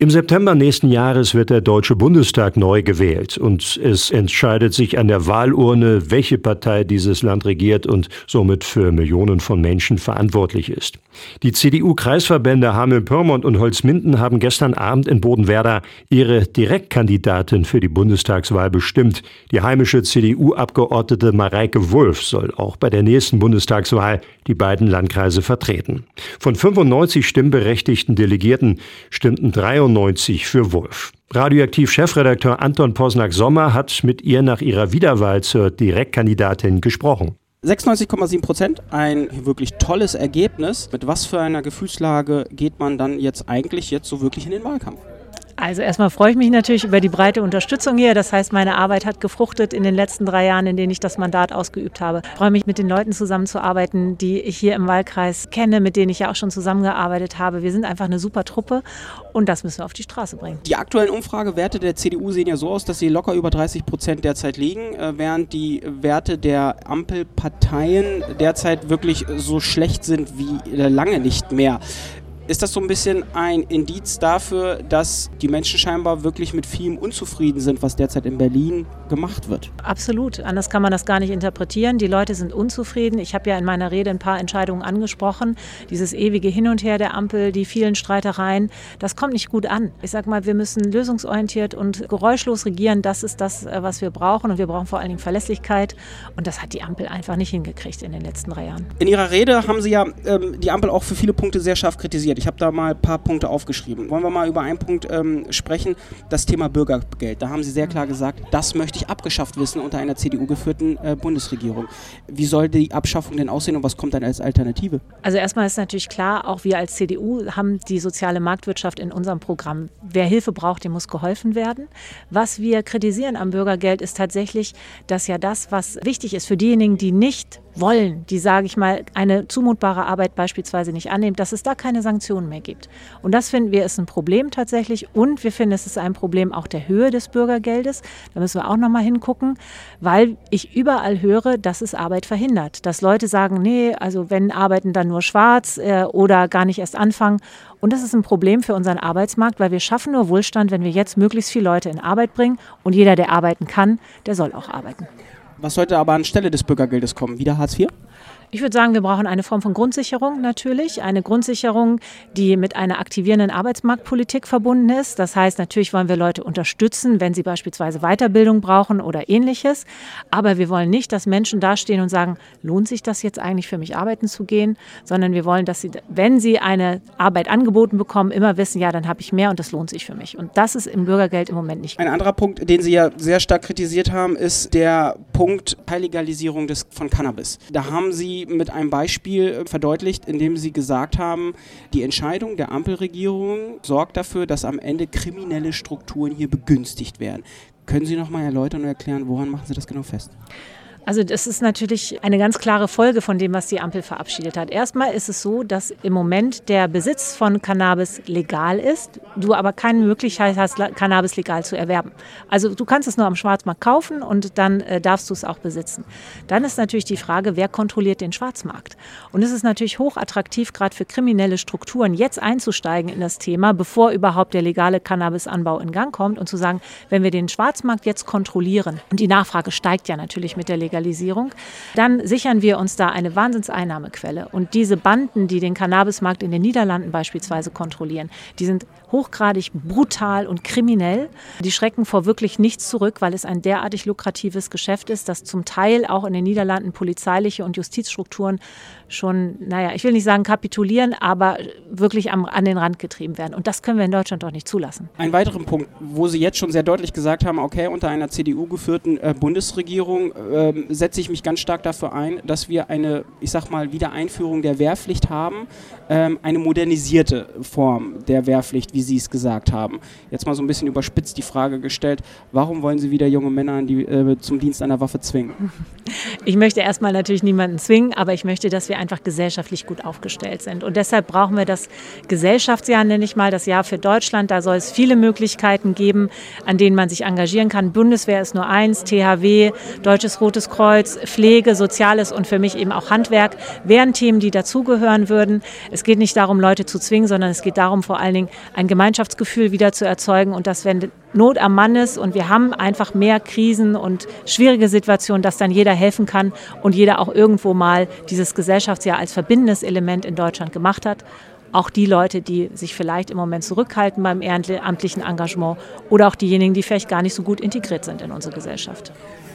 Im September nächsten Jahres wird der Deutsche Bundestag neu gewählt und es entscheidet sich an der Wahlurne, welche Partei dieses Land regiert und somit für Millionen von Menschen verantwortlich ist. Die CDU-Kreisverbände Hameln-Pyrmont und Holzminden haben gestern Abend in Bodenwerder ihre Direktkandidatin für die Bundestagswahl bestimmt. Die heimische CDU-Abgeordnete Mareike Wulff soll auch bei der nächsten Bundestagswahl die beiden Landkreise vertreten. Von 95 stimmberechtigten Delegierten stimmten 93 für Wulff. Radioaktiv-Chefredakteur Anton Posnack-Sommer hat mit ihr nach ihrer Wiederwahl zur Direktkandidatin gesprochen. 96,7%, ein wirklich tolles Ergebnis. Mit was für einer Gefühlslage geht man dann jetzt so wirklich in den Wahlkampf? Also erstmal freue ich mich natürlich über die breite Unterstützung hier. Das heißt, meine Arbeit hat gefruchtet in den letzten 3 Jahren, in denen ich das Mandat ausgeübt habe. Ich freue mich, mit den Leuten zusammenzuarbeiten, die ich hier im Wahlkreis kenne, mit denen ich ja auch schon zusammengearbeitet habe. Wir sind einfach eine super Truppe und das müssen wir auf die Straße bringen. Die aktuellen Umfragewerte der CDU sehen ja so aus, dass sie locker über 30% derzeit liegen, während die Werte der Ampelparteien derzeit wirklich so schlecht sind wie lange nicht mehr. Ist das so ein bisschen ein Indiz dafür, dass die Menschen scheinbar wirklich mit vielem unzufrieden sind, was derzeit in Berlin gemacht wird? Absolut. Anders kann man das gar nicht interpretieren. Die Leute sind unzufrieden. Ich habe ja in meiner Rede ein paar Entscheidungen angesprochen. Dieses ewige Hin und Her der Ampel, die vielen Streitereien, das kommt nicht gut an. Ich sage mal, wir müssen lösungsorientiert und geräuschlos regieren. Das ist das, was wir brauchen. Und wir brauchen vor allen Dingen Verlässlichkeit. Und das hat die Ampel einfach nicht hingekriegt in den letzten 3 Jahren. In Ihrer Rede haben Sie ja die Ampel auch für viele Punkte sehr scharf kritisiert. Ich habe da mal ein paar Punkte aufgeschrieben. Wollen wir mal über einen Punkt sprechen? Das Thema Bürgergeld. Da haben Sie sehr klar gesagt, das möchte ich abgeschafft wissen unter einer CDU-geführten Bundesregierung. Wie soll die Abschaffung denn aussehen und was kommt dann als Alternative? Also erstmal ist natürlich klar, auch wir als CDU haben die soziale Marktwirtschaft in unserem Programm. Wer Hilfe braucht, dem muss geholfen werden. Was wir kritisieren am Bürgergeld ist tatsächlich, dass ja das, was wichtig ist für diejenigen, die nicht wollen, die, sage ich mal, eine zumutbare Arbeit beispielsweise nicht annehmen, dass es da keine Sanktionen mehr gibt. Und das finden wir ist ein Problem tatsächlich und wir finden, es ist ein Problem auch der Höhe des Bürgergeldes. Da müssen wir auch nochmal hingucken, weil ich überall höre, dass es Arbeit verhindert. Dass Leute sagen, nee, also wenn arbeiten, dann nur schwarz oder gar nicht erst anfangen. Und das ist ein Problem für unseren Arbeitsmarkt, weil wir schaffen nur Wohlstand, wenn wir jetzt möglichst viele Leute in Arbeit bringen und jeder, der arbeiten kann, der soll auch arbeiten. Was sollte aber anstelle des Bürgergeldes kommen? Wieder Hartz IV? Ich würde sagen, wir brauchen eine Form von Grundsicherung natürlich. Eine Grundsicherung, die mit einer aktivierenden Arbeitsmarktpolitik verbunden ist. Das heißt, natürlich wollen wir Leute unterstützen, wenn sie beispielsweise Weiterbildung brauchen oder Ähnliches. Aber wir wollen nicht, dass Menschen dastehen und sagen, lohnt sich das jetzt eigentlich für mich arbeiten zu gehen? Sondern wir wollen, dass sie, wenn sie eine Arbeit angeboten bekommen, immer wissen, ja, dann habe ich mehr und das lohnt sich für mich. Und das ist im Bürgergeld im Moment nicht. Ein anderer Punkt, den Sie ja sehr stark kritisiert haben, ist der Punkt Teillegalisierung von Cannabis. Da haben Sie mit einem Beispiel verdeutlicht, indem Sie gesagt haben, die Entscheidung der Ampelregierung sorgt dafür, dass am Ende kriminelle Strukturen hier begünstigt werden. Können Sie noch mal erläutern und erklären, woran machen Sie das genau fest? Also das ist natürlich eine ganz klare Folge von dem, was die Ampel verabschiedet hat. Erstmal ist es so, dass im Moment der Besitz von Cannabis legal ist, du aber keine Möglichkeit hast, Cannabis legal zu erwerben. Also du kannst es nur am Schwarzmarkt kaufen und dann darfst du es auch besitzen. Dann ist natürlich die Frage, wer kontrolliert den Schwarzmarkt? Und es ist natürlich hochattraktiv, gerade für kriminelle Strukturen, jetzt einzusteigen in das Thema, bevor überhaupt der legale Cannabisanbau in Gang kommt und zu sagen, wenn wir den Schwarzmarkt jetzt kontrollieren, und die Nachfrage steigt ja natürlich mit der Legalisierung, dann sichern wir uns da eine Wahnsinnseinnahmequelle. Und diese Banden, die den Cannabismarkt in den Niederlanden beispielsweise kontrollieren, die sind hochgradig brutal und kriminell. Die schrecken vor wirklich nichts zurück, weil es ein derartig lukratives Geschäft ist, dass zum Teil auch in den Niederlanden polizeiliche und Justizstrukturen schon, ich will nicht sagen kapitulieren, aber wirklich an den Rand getrieben werden. Und das können wir in Deutschland doch nicht zulassen. Ein weiterer Punkt, wo Sie jetzt schon sehr deutlich gesagt haben, okay, unter einer CDU-geführten Bundesregierung setze ich mich ganz stark dafür ein, dass wir eine, Wiedereinführung der Wehrpflicht haben, eine modernisierte Form der Wehrpflicht, wie Sie es gesagt haben. Jetzt mal so ein bisschen überspitzt die Frage gestellt, warum wollen Sie wieder junge Männer zum Dienst an der Waffe zwingen? Ich möchte erstmal natürlich niemanden zwingen, aber ich möchte, dass wir einfach gesellschaftlich gut aufgestellt sind. Und deshalb brauchen wir das Gesellschaftsjahr, nenne ich mal, das Jahr für Deutschland. Da soll es viele Möglichkeiten geben, an denen man sich engagieren kann. Bundeswehr ist nur eins, THW, Deutsches Rotes Kreuz, Pflege, Soziales und für mich eben auch Handwerk wären Themen, die dazugehören würden. Es geht nicht darum, Leute zu zwingen, sondern es geht darum, vor allen Dingen ein Gemeinschaftsgefühl wieder zu erzeugen und dass, wenn Not am Mann ist und wir haben einfach mehr Krisen und schwierige Situationen, dass dann jeder helfen kann und jeder auch irgendwo mal dieses Gesellschaftsjahr als verbindendes Element in Deutschland gemacht hat. Auch die Leute, die sich vielleicht im Moment zurückhalten beim ehrenamtlichen Engagement oder auch diejenigen, die vielleicht gar nicht so gut integriert sind in unsere Gesellschaft.